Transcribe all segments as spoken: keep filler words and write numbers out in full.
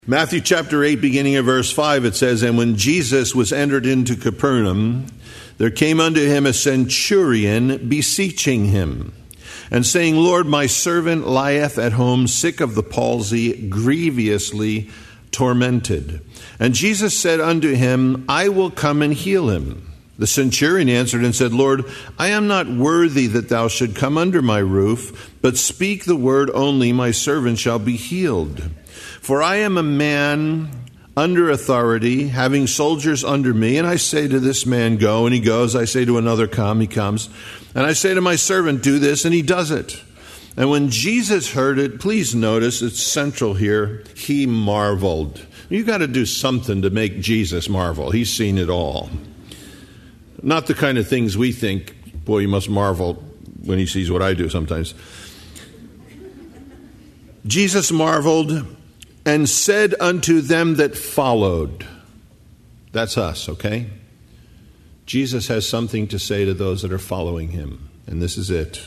Matthew chapter eight, beginning of verse five, it says, "And when Jesus was entered into Capernaum, there came unto him a centurion beseeching him, and saying, Lord, my servant lieth at home sick of the palsy, grievously tormented. And Jesus said unto him, I will come and heal him. The centurion answered and said, Lord, I am not worthy that thou should come under my roof, but speak the word only, my servant shall be healed. For I am a man under authority, having soldiers under me, and I say to this man, go, and he goes. I say to another, come, he comes. And I say to my servant, do this, and he does it. And when Jesus heard it, please notice, it's central here, he marveled. You've got to do something to make Jesus marvel. He's seen it all. Not the kind of things we think, boy, you must marvel when he sees what I do sometimes. Jesus marveled and said unto them that followed. That's us, okay? Jesus has something to say to those that are following him, and this is it.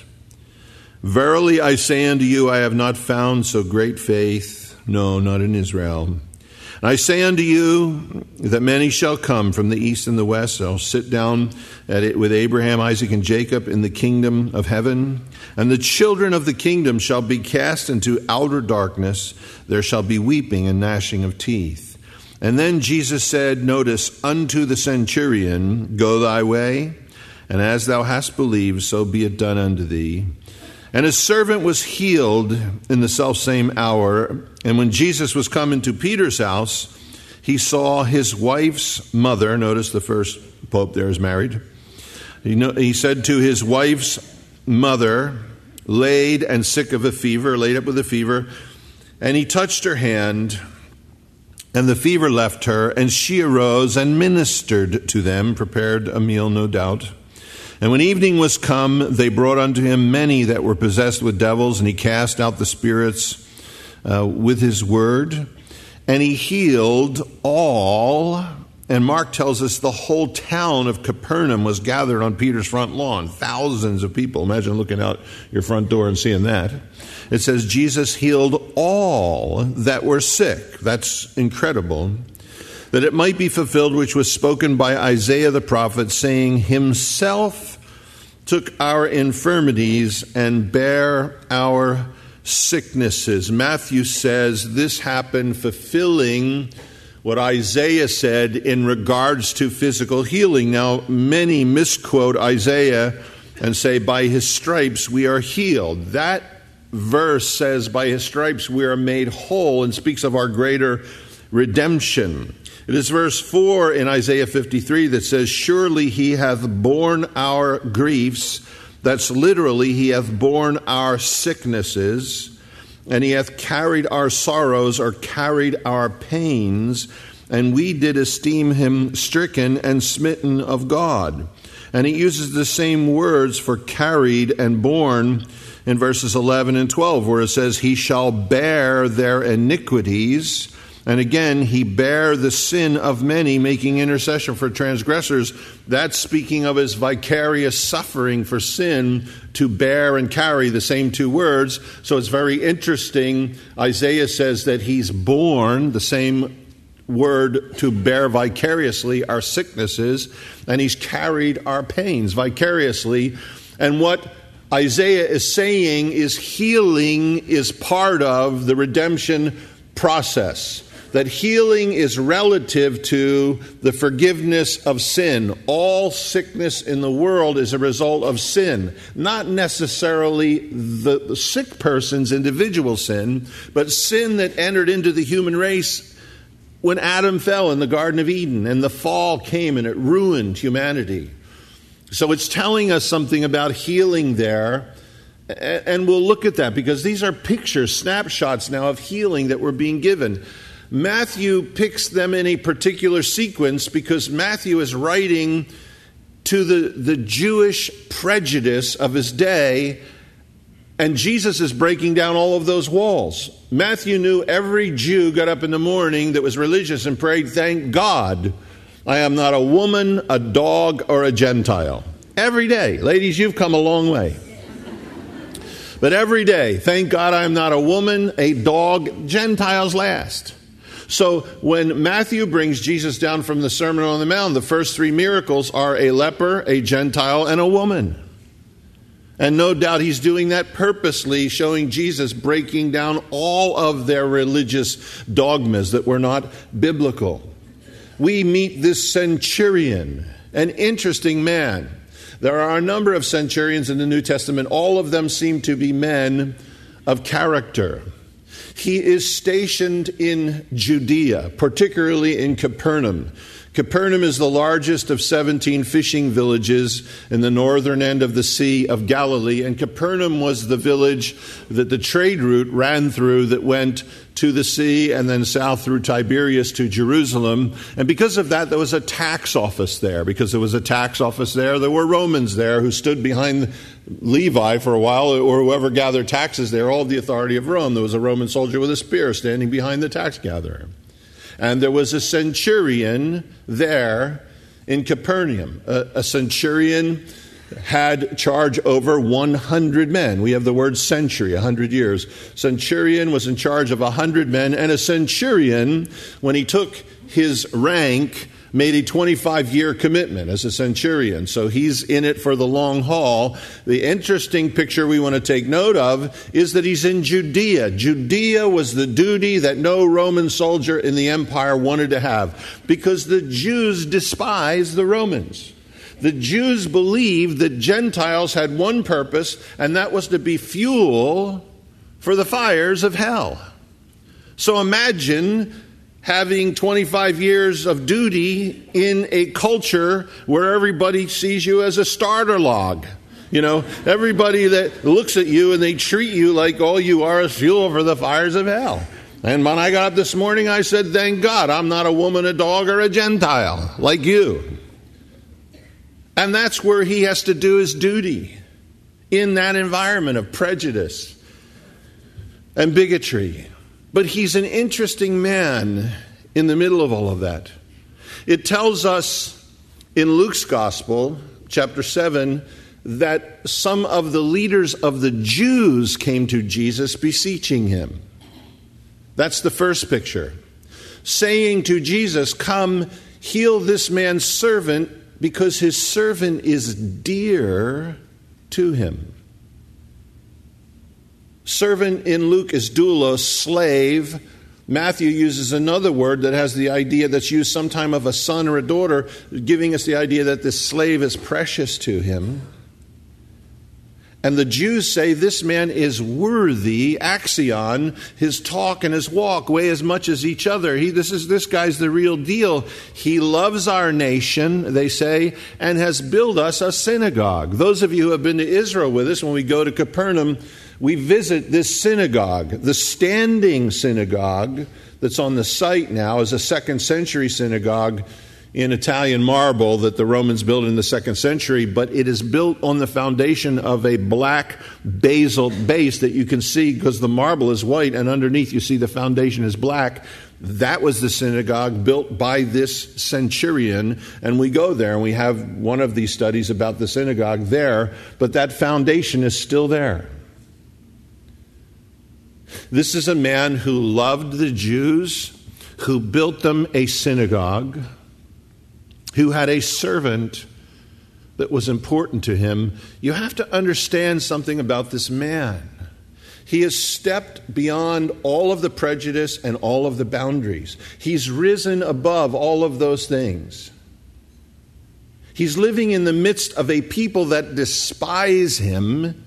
Verily I say unto you, I have not found so great faith, no, not in Israel. And I say unto you that many shall come from the east and the west, shall sit down at it with Abraham, Isaac, and Jacob in the kingdom of heaven. And the children of the kingdom shall be cast into outer darkness. There shall be weeping and gnashing of teeth. And then Jesus said, notice, unto the centurion, go thy way, and as thou hast believed, so be it done unto thee. And his servant was healed in the selfsame hour. And when Jesus was come into Peter's house, he saw his wife's mother. Notice the first pope there is married. He, know, he said to his wife's mother, laid and sick of a fever, laid up with a fever, and he touched her hand, and the fever left her, and she arose and ministered to them, prepared a meal, no doubt. And when evening was come, they brought unto him many that were possessed with devils, and he cast out the spirits uh, with his word, and he healed all. And Mark tells us the whole town of Capernaum was gathered on Peter's front lawn. Thousands of people. Imagine looking out your front door and seeing that. It says Jesus healed all that were sick. That's incredible. That it might be fulfilled which was spoken by Isaiah the prophet, saying, himself took our infirmities and bare our sicknesses. Matthew says this happened fulfilling what Isaiah said in regards to physical healing. Now, many misquote Isaiah and say, by his stripes we are healed. That verse says, by his stripes we are made whole, and speaks of our greater redemption. It is verse four in Isaiah fifty-three that says, surely he hath borne our griefs. That's literally, he hath borne our sicknesses. And he hath carried our sorrows, or carried our pains, and we did esteem him stricken and smitten of God. And he uses the same words for carried and borne in verses eleven and twelve, where it says, he shall bear their iniquities. And again, he bare the sin of many, making intercession for transgressors. That's speaking of his vicarious suffering for sin, to bear and carry, the same two words. So it's very interesting. Isaiah says that he's borne, the same word to bear vicariously, our sicknesses, and he's carried our pains vicariously. And what Isaiah is saying is healing is part of the redemption process. That healing is relative to the forgiveness of sin. All sickness in the world is a result of sin. Not necessarily the, the sick person's individual sin, but sin that entered into the human race when Adam fell in the Garden of Eden and the fall came and it ruined humanity. So it's telling us something about healing there. And we'll look at that because these are pictures, snapshots now of healing that were being given. Matthew picks them in a particular sequence because Matthew is writing to the, the Jewish prejudice of his day, and Jesus is breaking down all of those walls. Matthew knew every Jew got up in the morning that was religious and prayed, thank God I am not a woman, a dog, or a Gentile. Every day. Ladies, you've come a long way. But every day, thank God I am not a woman, a dog, Gentiles last. So when Matthew brings Jesus down from the Sermon on the Mount, the first three miracles are a leper, a Gentile, and a woman. And no doubt he's doing that purposely, showing Jesus breaking down all of their religious dogmas that were not biblical. We meet this centurion, an interesting man. There are a number of centurions in the New Testament. All of them seem to be men of character. He is stationed in Judea, particularly in Capernaum. Capernaum is the largest of seventeen fishing villages in the northern end of the Sea of Galilee, and Capernaum was the village that the trade route ran through that went to the sea and then south through Tiberias to Jerusalem. And because of that, there was a tax office there. Because there was a tax office there, there were Romans there who stood behind Levi for a while, or whoever gathered taxes there, all the authority of Rome. There was a Roman soldier with a spear standing behind the tax gatherer. And there was a centurion there in Capernaum. A, a centurion had charge over one hundred men. We have the word century, one hundred years. Centurion was in charge of one hundred men, and a centurion, when he took his rank, made a twenty-five year commitment as a centurion. So he's in it for the long haul. The interesting picture we want to take note of is that he's in Judea. Judea was the duty that no Roman soldier in the empire wanted to have, because the Jews despised the Romans. The Jews believed that Gentiles had one purpose, and that was to be fuel for the fires of hell. So imagine having twenty-five years of duty in a culture where everybody sees you as a starter log. You know, everybody that looks at you and they treat you like all you are is fuel for the fires of hell. And when I got up this morning, I said, thank God I'm not a woman, a dog, or a Gentile like you. And that's where he has to do his duty, in that environment of prejudice and bigotry. But he's an interesting man in the middle of all of that. It tells us in Luke's Gospel, chapter seven, that some of the leaders of the Jews came to Jesus beseeching him. That's the first picture. Saying to Jesus, come, heal this man's servant, because his servant is dear to him. Servant in Luke is doulos, slave. Matthew uses another word that has the idea that's used sometime of a son or a daughter, giving us the idea that this slave is precious to him. And the Jews say this man is worthy, axion, his talk and his walk weigh as much as each other. He, this is this guy's the real deal. He loves our nation, they say, and has built us a synagogue. Those of you who have been to Israel with us, when we go to Capernaum, we visit this synagogue. The standing synagogue that's on the site now is a second century synagogue in Italian marble that the Romans built in the second century, but it is built on the foundation of a black basalt base that you can see because the marble is white and underneath you see the foundation is black. That was the synagogue built by this centurion, and we go there and we have one of these studies about the synagogue there, but that foundation is still there. This is a man who loved the Jews, who built them a synagogue, who had a servant that was important to him. You have to understand something about this man. He has stepped beyond all of the prejudice and all of the boundaries. He's risen above all of those things. He's living in the midst of a people that despise him,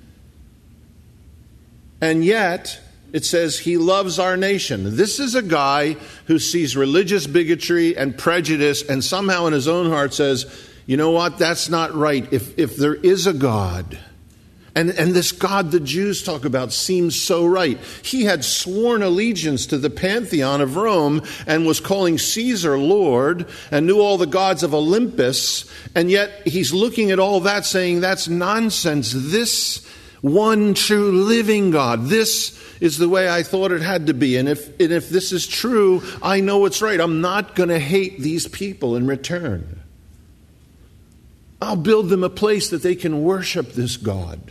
and yet it says he loves our nation. This is a guy who sees religious bigotry and prejudice and somehow in his own heart says, you know what, that's not right. If if there is a God, and, and this God the Jews talk about seems so right. He had sworn allegiance to the pantheon of Rome and was calling Caesar Lord and knew all the gods of Olympus, and yet he's looking at all that saying, that's nonsense. This one true living God, this is the way I thought it had to be. And if, and if this is true, I know it's right. I'm not going to hate these people in return. I'll build them a place that they can worship this God.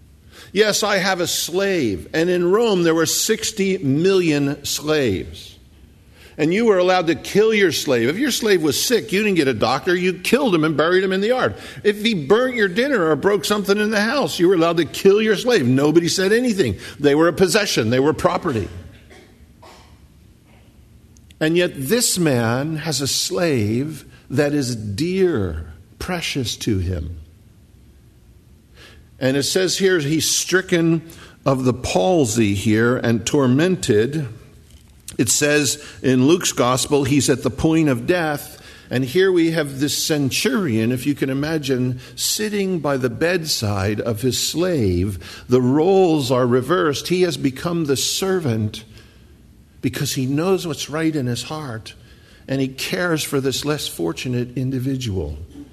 Yes, I have a slave. And in Rome, there were sixty million slaves. And you were allowed to kill your slave. If your slave was sick, you didn't get a doctor. You killed him and buried him in the yard. If he burnt your dinner or broke something in the house, you were allowed to kill your slave. Nobody said anything. They were a possession. They were property. And yet this man has a slave that is dear, precious to him. And it says here, he's stricken of the palsy here and tormented. It says in Luke's gospel, he's at the point of death. And here we have this centurion, if you can imagine, sitting by the bedside of his slave. The roles are reversed. He has become the servant because he knows what's right in his heart. And he cares for this less fortunate individual.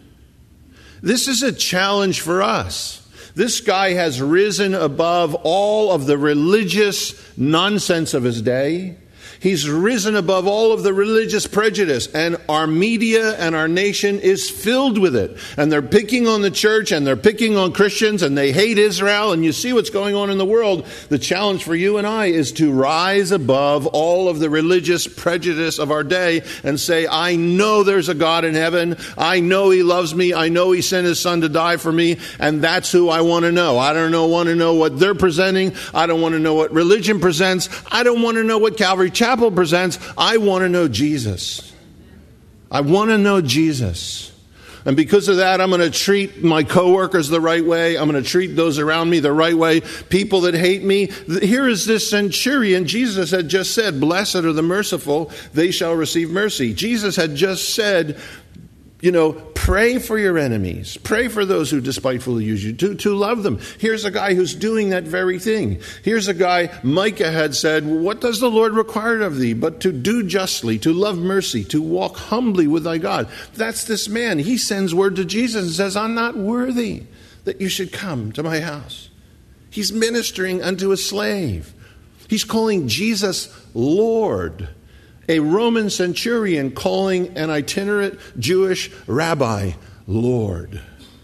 This is a challenge for us. This guy has risen above all of the religious nonsense of his day. He's risen above all of the religious prejudice, and our media and our nation is filled with it. And they're picking on the church, and they're picking on Christians, and they hate Israel, and you see what's going on in the world. The challenge for you and I is to rise above all of the religious prejudice of our day and say, I know there's a God in heaven. I know he loves me. I know he sent his son to die for me, and that's who I want to know. I don't know, want to know what they're presenting. I don't want to know what religion presents. I don't want to know what Calvary Chapel presents. I want to know Jesus. I want to know Jesus. And because of that, I'm going to treat my coworkers the right way. I'm going to treat those around me the right way. People that hate me. Here is this centurion. Jesus had just said, blessed are the merciful, they shall receive mercy. Jesus had just said, you know, pray for your enemies. Pray for those who despitefully use you, to, to love them. Here's a guy who's doing that very thing. Here's a guy, Micah had said, what does the Lord require of thee but to do justly, to love mercy, to walk humbly with thy God? That's this man. He sends word to Jesus and says, I'm not worthy that you should come to my house. He's ministering unto a slave. He's calling Jesus Lord. A Roman centurion calling an itinerant Jewish rabbi Lord.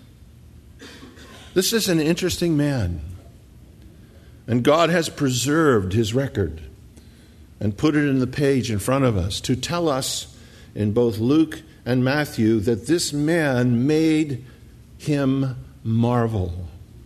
This is an interesting man. And God has preserved his record and put it in the page in front of us to tell us in both Luke and Matthew that this man made him marvel.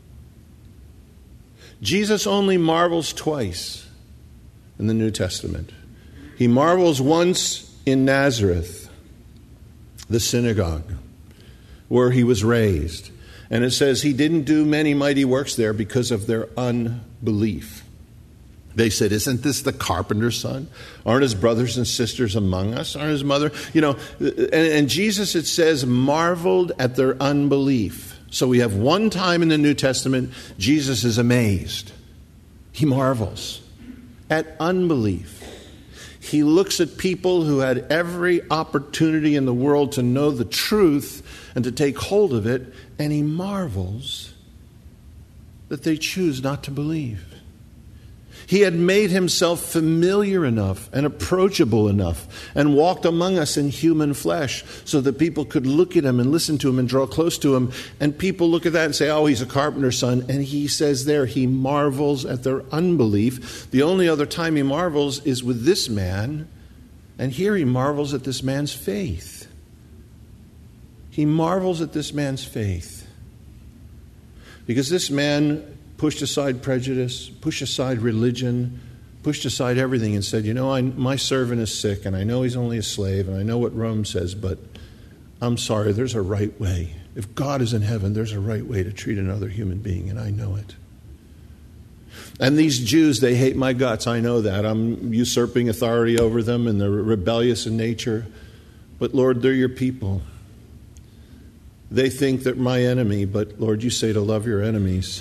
Jesus only marvels twice in the New Testament. He marvels once in Nazareth, the synagogue, where he was raised. And it says he didn't do many mighty works there because of their unbelief. They said, isn't this the carpenter's son? Aren't his brothers and sisters among us? Aren't his mother? You know, and, and Jesus, it says, marveled at their unbelief. So we have one time in the New Testament, Jesus is amazed. He marvels at unbelief. He looks at people who had every opportunity in the world to know the truth and to take hold of it, and he marvels that they choose not to believe. He had made himself familiar enough and approachable enough and walked among us in human flesh so that people could look at him and listen to him and draw close to him. And people look at that and say, oh, he's a carpenter's son. And he says there, he marvels at their unbelief. The only other time he marvels is with this man. And here he marvels at this man's faith. He marvels at this man's faith. Because this man pushed aside prejudice, pushed aside religion, pushed aside everything and said, you know, I, my servant is sick and I know he's only a slave and I know what Rome says, but I'm sorry, there's a right way. If God is in heaven, there's a right way to treat another human being, and I know it. And these Jews, they hate my guts. I know that. I'm usurping authority over them and they're rebellious in nature. But Lord, they're your people. They think they're my enemy, but Lord, you say to love your enemies.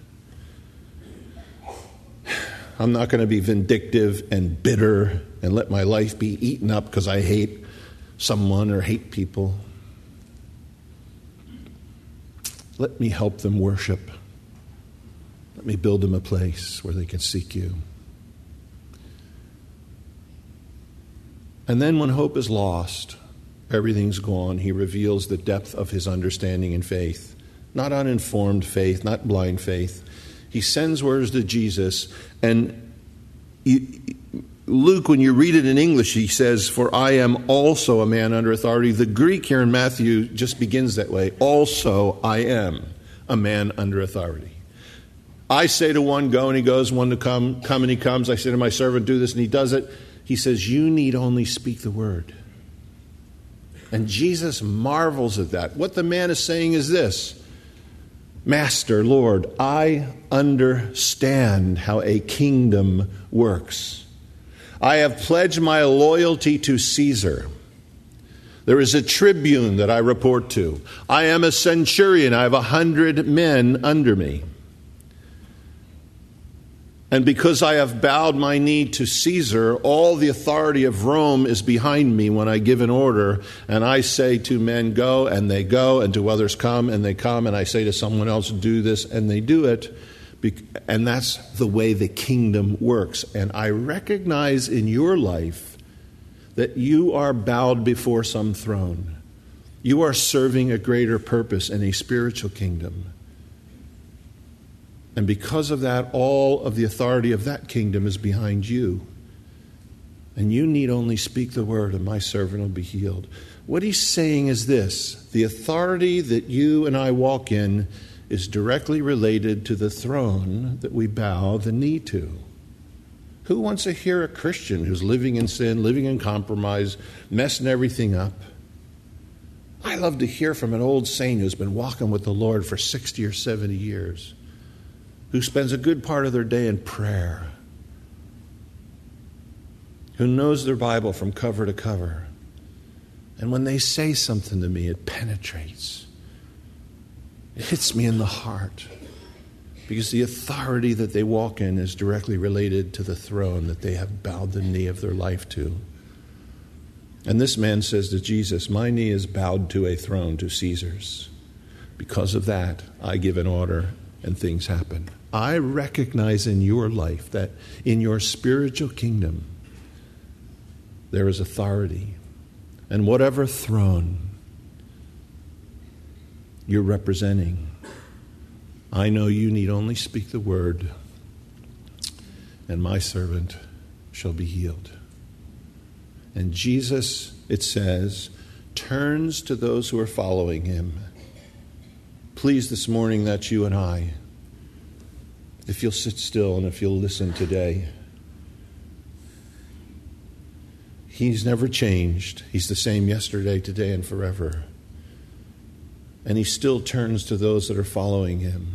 I'm not going to be vindictive and bitter and let my life be eaten up because I hate someone or hate people. Let me help them worship. Let me build them a place where they can seek you. And then when hope is lost, everything's gone, he reveals the depth of his understanding and faith. Not uninformed faith, not blind faith. He sends words to Jesus, and he, Luke, when you read it in English, he says, for I am also a man under authority. The Greek here in Matthew just begins that way. Also I am a man under authority. I say to one, go, and he goes, one to come, come, and he comes. I say to my servant, do this, and he does it. He says, you need only speak the word. And Jesus marvels at that. What the man is saying is this: Master, Lord, I understand how a kingdom works. I have pledged my loyalty to Caesar. There is a tribune that I report to. I am a centurion. I have a hundred men under me. And because I have bowed my knee to Caesar, all the authority of Rome is behind me when I give an order. And I say to men, go, and they go, and to others, come, and they come. And I say to someone else, do this, and they do it. And that's the way the kingdom works. And I recognize in your life that you are bowed before some throne. You are serving a greater purpose in a spiritual kingdom. And because of that, all of the authority of that kingdom is behind you. And you need only speak the word, and my servant will be healed. What he's saying is this: the authority that you and I walk in is directly related to the throne that we bow the knee to. Who wants to hear a Christian who's living in sin, living in compromise, messing everything up? I love to hear from an old saint who's been walking with the Lord for sixty or seventy years, who spends a good part of their day in prayer, who knows their Bible from cover to cover. And when they say something to me, it penetrates. It hits me in the heart, because the authority that they walk in is directly related to the throne that they have bowed the knee of their life to. And this man says to Jesus, my knee is bowed to a throne, to Caesar's. Because of that, I give an order and things happen. I recognize in your life that in your spiritual kingdom, there is authority. And whatever throne you're representing, I know you need only speak the word, and my servant shall be healed. And Jesus, it says, turns to those who are following him. Please, this morning, that's you and I. If you'll sit still and if you'll listen today. He's never changed. He's the same yesterday, today, and forever. And he still turns to those that are following him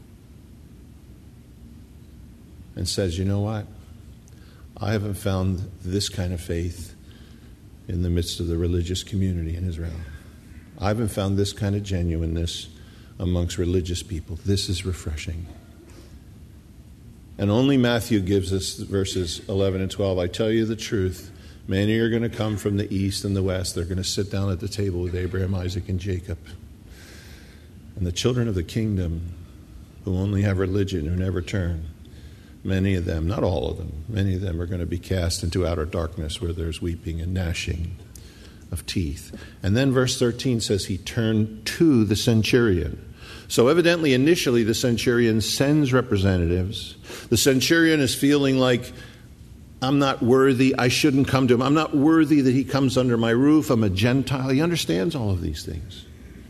and says, you know what? I haven't found this kind of faith in the midst of the religious community in Israel. I haven't found this kind of genuineness amongst religious people. This is refreshing. And only Matthew gives us verses eleven and twelve. I tell you the truth, many are going to come from the east and the west. They're going to sit down at the table with Abraham, Isaac, and Jacob. And the children of the kingdom, who only have religion, who never turn, many of them, not all of them, many of them are going to be cast into outer darkness where there's weeping and gnashing of teeth. And then verse thirteen says he turned to the centurion. So evidently, initially, the centurion sends representatives. The centurion is feeling like, I'm not worthy, I shouldn't come to him. I'm not worthy that he comes under my roof. I'm a Gentile. He understands all of these things.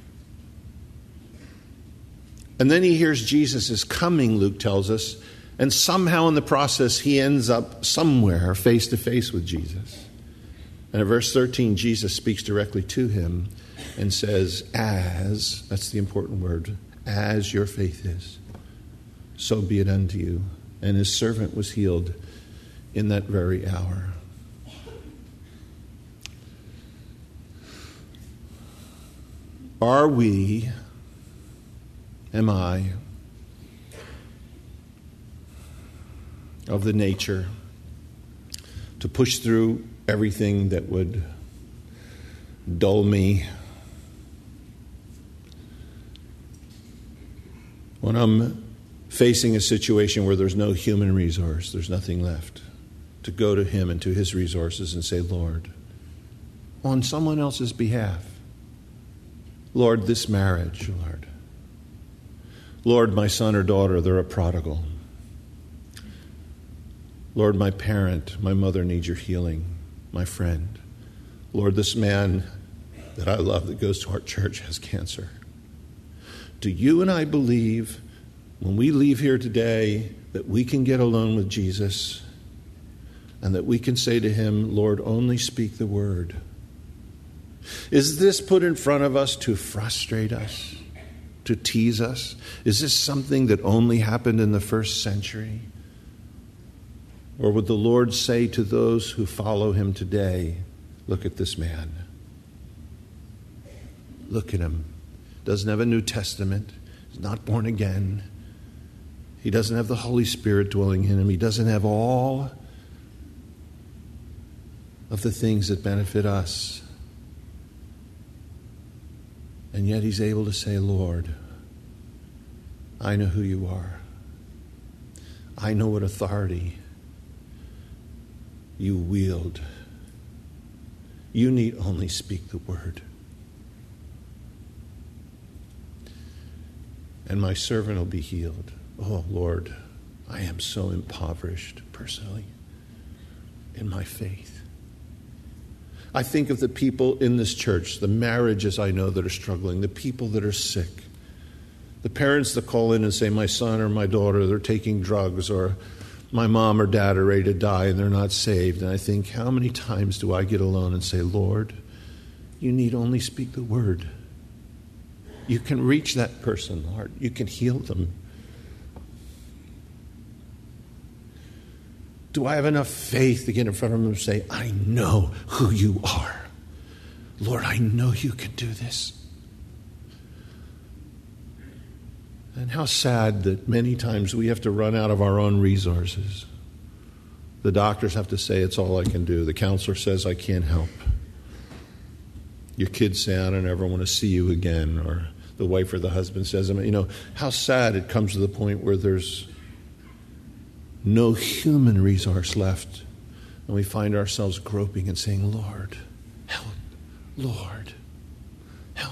And then he hears Jesus is coming, Luke tells us, and somehow in the process he ends up somewhere face to face with Jesus. And in verse thirteen, Jesus speaks directly to him and says, as, that's the important word, as your faith is, so be it unto you. And his servant was healed in that very hour. Are we, am I, of the nature to push through everything that would dull me? When I'm facing a situation where there's no human resource, there's nothing left, to go to him and to his resources and say, Lord, on someone else's behalf, Lord, this marriage, Lord. Lord, my son or daughter, they're a prodigal. Lord, my parent, my mother needs your healing. My friend. Lord, this man that I love that goes to our church has cancer. Do you and I believe when we leave here today that we can get alone with Jesus and that we can say to him, Lord, only speak the word? Is this put in front of us to frustrate us, to tease us? Is this something that only happened in the first century? Or would the Lord say to those who follow him today, look at this man. Look at him. Doesn't have a New Testament. He's not born again. He doesn't have the Holy Spirit dwelling in him. He doesn't have all of the things that benefit us. And yet he's able to say, Lord, I know who you are. I know what authority you wield. You need only speak the word. And my servant will be healed. Oh, Lord, I am so impoverished personally in my faith. I think of the people in this church, the marriages I know that are struggling, the people that are sick, the parents that call in and say, my son or my daughter, they're taking drugs, or my mom or dad are ready to die and they're not saved. And I think, how many times do I get alone and say, Lord, you need only speak the word. You can reach that person, Lord. You can heal them. Do I have enough faith to get in front of them and say, I know who you are. Lord, I know you can do this. And how sad that many times we have to run out of our own resources. The doctors have to say, it's all I can do. The counselor says, I can't help. Your kids say, I don't ever want to see you again. Or the wife or the husband says, you know, how sad it comes to the point where there's no human resource left. And we find ourselves groping and saying, Lord, help. Lord, help.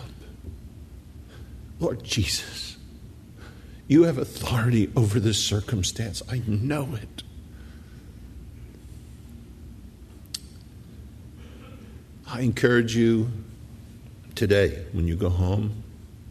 Lord Jesus, you have authority over this circumstance. I know it. I encourage you today when you go home,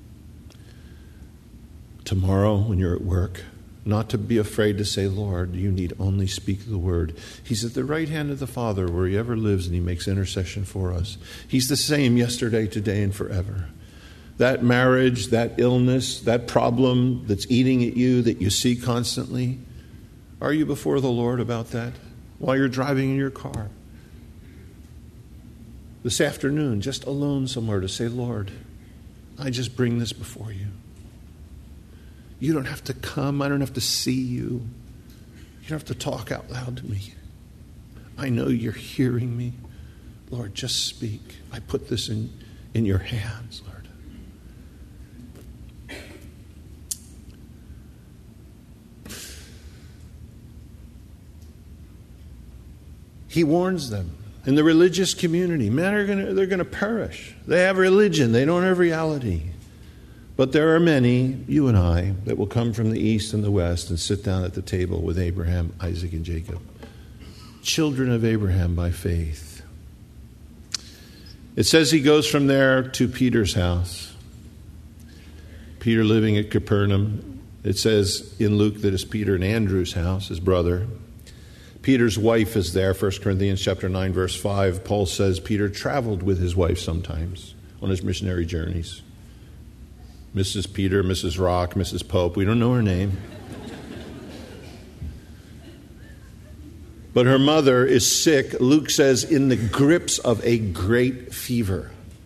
tomorrow when you're at work, not to be afraid to say, Lord, you need only speak the word. He's at the right hand of the Father where he ever lives, and he makes intercession for us. He's the same yesterday, today, and forever. That marriage, that illness, that problem that's eating at you that you see constantly, are you before the Lord about that while you're driving in your car? This afternoon, just alone somewhere, to say, Lord, I just bring this before you. You don't have to come. I don't have to see you. You don't have to talk out loud to me. I know you're hearing me. Lord, just speak. I put this in, in your hands, Lord. He warns them. In the religious community, men are going to, they're going to perish. They have religion. They don't have reality. But there are many, you and I, that will come from the east and the west and sit down at the table with Abraham, Isaac, and Jacob. Children of Abraham by faith. It says he goes from there to Peter's house. Peter living at Capernaum. It says in Luke that it's Peter and Andrew's house, his brother. Peter's wife is there, First Corinthians chapter nine, verse five. Paul says Peter traveled with his wife sometimes on his missionary journeys. Missus Peter, Missus Rock, Missus Pope. We don't know her name. But her mother is sick, Luke says, in the grips of a great fever.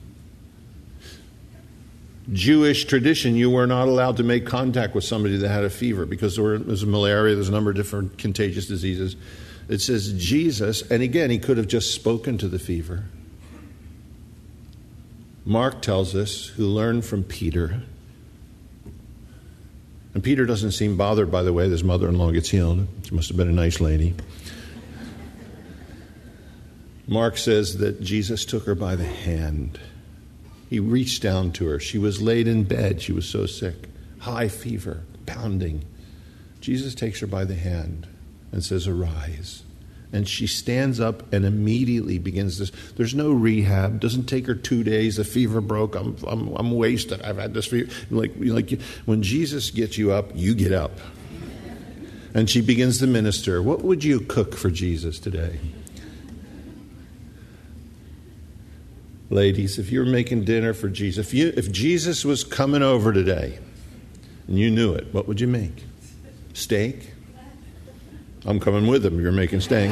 Jewish tradition, you were not allowed to make contact with somebody that had a fever because there was malaria, there's a number of different contagious diseases. It says Jesus, and again, he could have just spoken to the fever. Mark tells us, who learned from Peter, and Peter doesn't seem bothered, by the way, that his mother-in-law gets healed. She must have been a nice lady. Mark says that Jesus took her by the hand. He reached down to her. She was laid in bed. She was so sick. High fever, pounding. Jesus takes her by the hand and says, arise. And she stands up and immediately begins this. There's no rehab. Doesn't take her two days. The fever broke. I'm I'm, I'm wasted. I've had this fever. Like, like when Jesus gets you up, you get up. And she begins to minister. What would you cook for Jesus today? Ladies, if you were making dinner for Jesus, if you if Jesus was coming over today and you knew it, what would you make? Steak? I'm coming with him. You're making steak.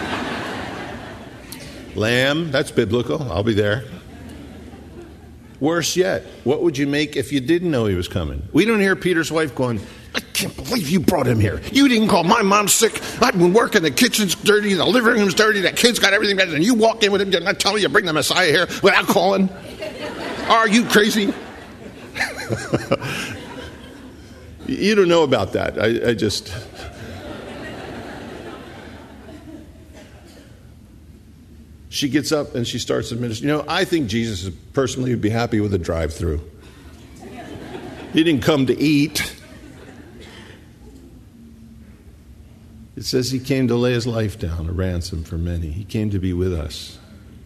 Lamb? That's biblical. I'll be there. Worse yet, what would you make if you didn't know he was coming? We don't hear Peter's wife going, I can't believe you brought him here. You didn't call my mom sick. I've been working. The kitchen's dirty. The living room's dirty. The kid's got everything better. And you walk in with him. Didn't I tell you to bring the Messiah here without calling? Are you crazy? You don't know about that. I, I just... She gets up and she starts to minister. You know, I think Jesus personally would be happy with a drive-through. He didn't come to eat. It says he came to lay his life down, a ransom for many. He came to be with us.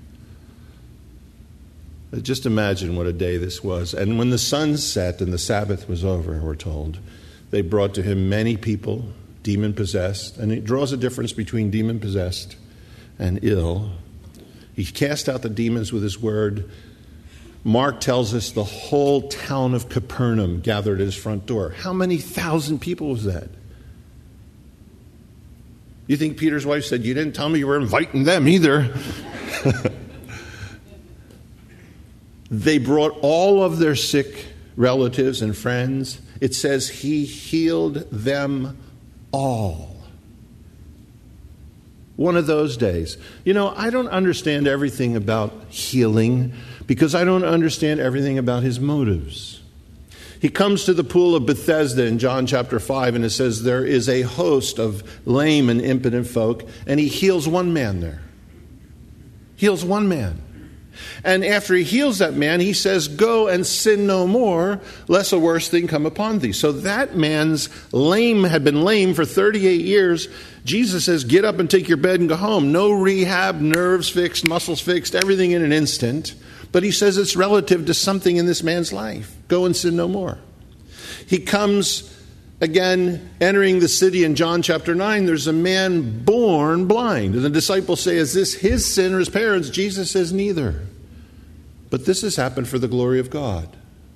Just imagine what a day this was. And when the sun set and the Sabbath was over, we're told, they brought to him many people, demon-possessed. And it draws a difference between demon-possessed and ill. He cast out the demons with his word. Mark tells us the whole town of Capernaum gathered at his front door. How many thousand people was that? You think Peter's wife said, you didn't tell me you were inviting them either? They brought all of their sick relatives and friends. It says he healed them all. One of those days. You know, I don't understand everything about healing because I don't understand everything about his motives. He comes to the pool of Bethesda in John chapter five, and it says there is a host of lame and impotent folk, and he heals one man there. Heals one man. And after he heals that man, he says, go and sin no more, lest a worse thing come upon thee. So that man's lame had been lame for thirty-eight years. Jesus says, get up and take your bed and go home. No rehab, nerves fixed, muscles fixed, everything in an instant. But he says it's relative to something in this man's life. Go and sin no more. He comes again, entering the city in John chapter nine. There's a man born blind. And the disciples say, is this his sin or his parents? Jesus says, neither. But this has happened for the glory of God.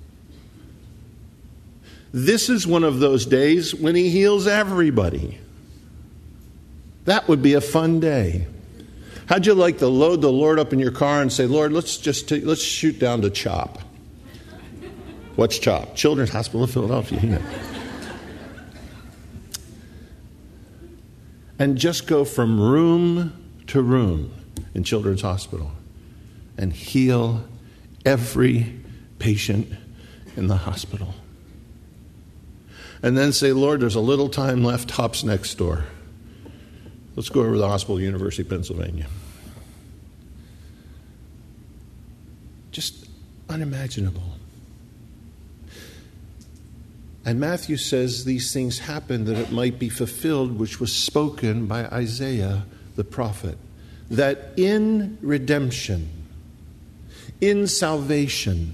This is one of those days when he heals everybody. That would be a fun day. How'd you like to load the Lord up in your car and say, Lord, let's just t- let's shoot down to CHOP. What's CHOP? Children's Hospital of Philadelphia. You know. And just go from room to room in Children's Hospital and heal every patient in the hospital. And then say, Lord, there's a little time left. Hop's next door. Let's go over to the hospital, University of Pennsylvania. Just unimaginable. And Matthew says these things happened that it might be fulfilled, which was spoken by Isaiah the prophet, that in redemption, in salvation,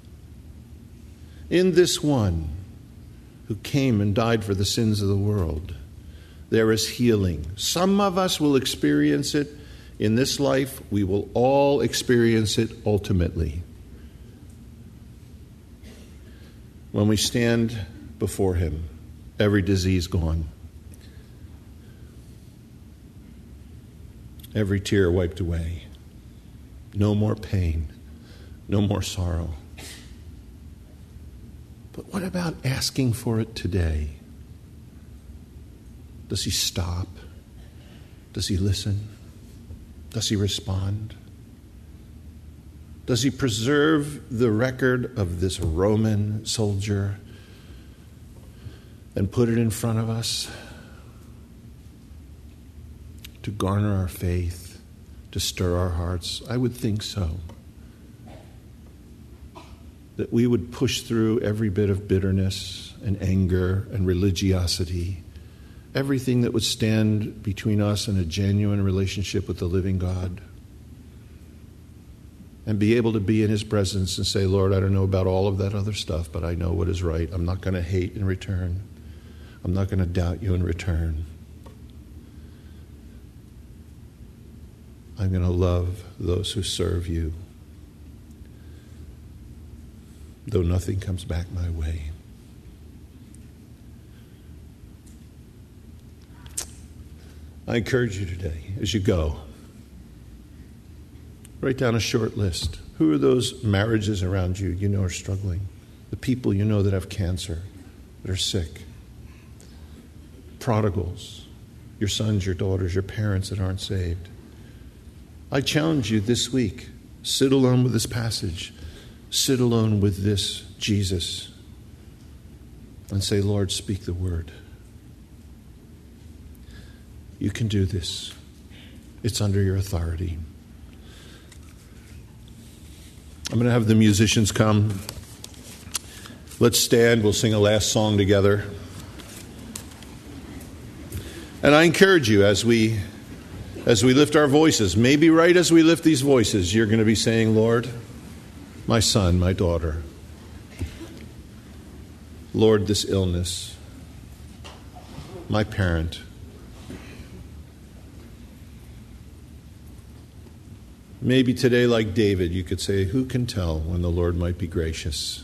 in this one who came and died for the sins of the world, there is healing. Some of us will experience it in this life. We will all experience it ultimately when we stand before him, every disease gone, every tear wiped away, no more pain, no more sorrow. But what about asking for it today? Does he stop? Does he listen? Does he respond? Does he preserve the record of this Roman soldier and put it in front of us to garner our faith, to stir our hearts? I would think so. That we would push through every bit of bitterness and anger and religiosity everything that would stand between us and a genuine relationship with the living God. And be able to be in his presence and say, Lord, I don't know about all of that other stuff, but I know what is right. I'm not going to hate in return. I'm not going to doubt you in return. I'm going to love those who serve you, though nothing comes back my way. I encourage you today, as you go, write down a short list. Who are those marriages around you you know are struggling? The people you know that have cancer, that are sick. Prodigals, your sons, your daughters, your parents that aren't saved. I challenge you this week, sit alone with this passage. Sit alone with this Jesus. And say, Lord, speak the word. You can do this. It's under your authority. I'm going to have the musicians come. Let's stand. We'll sing a last song together. And I encourage you as we as we lift our voices, maybe right as we lift these voices, you're going to be saying, Lord, my son, my daughter, Lord, this illness, my parent, maybe today, like David, you could say, who can tell when the Lord might be gracious?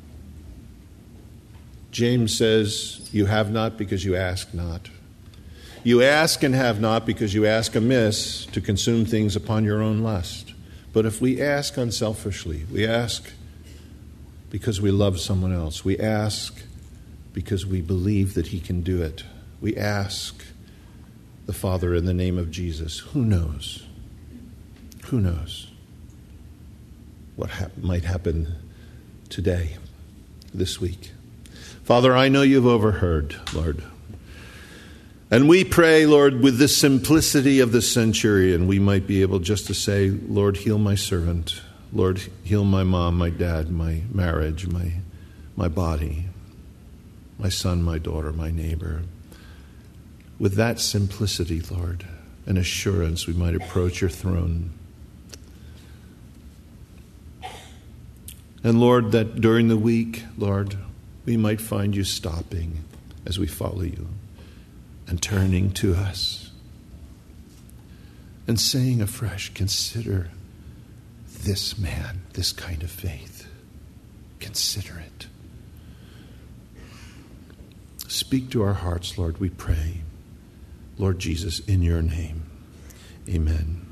James says, you have not because you ask not. You ask and have not because you ask amiss to consume things upon your own lust. But if we ask unselfishly, we ask because we love someone else. We ask because we believe that he can do it. We ask the Father in the name of Jesus. Who knows? Who knows what hap- might happen today, this week? Father, I know you've overheard, Lord. And we pray, Lord, with the simplicity of the centurion, we might be able just to say, Lord, heal my servant. Lord, heal my mom, my dad, my marriage, my, my body, my son, my daughter, my neighbor. With that simplicity, Lord, and assurance, we might approach your throne. And Lord, that during the week, Lord, we might find you stopping as we follow you and turning to us and saying afresh, consider this man, this kind of faith. Consider it. Speak to our hearts, Lord, we pray. Lord Jesus, in your name, amen.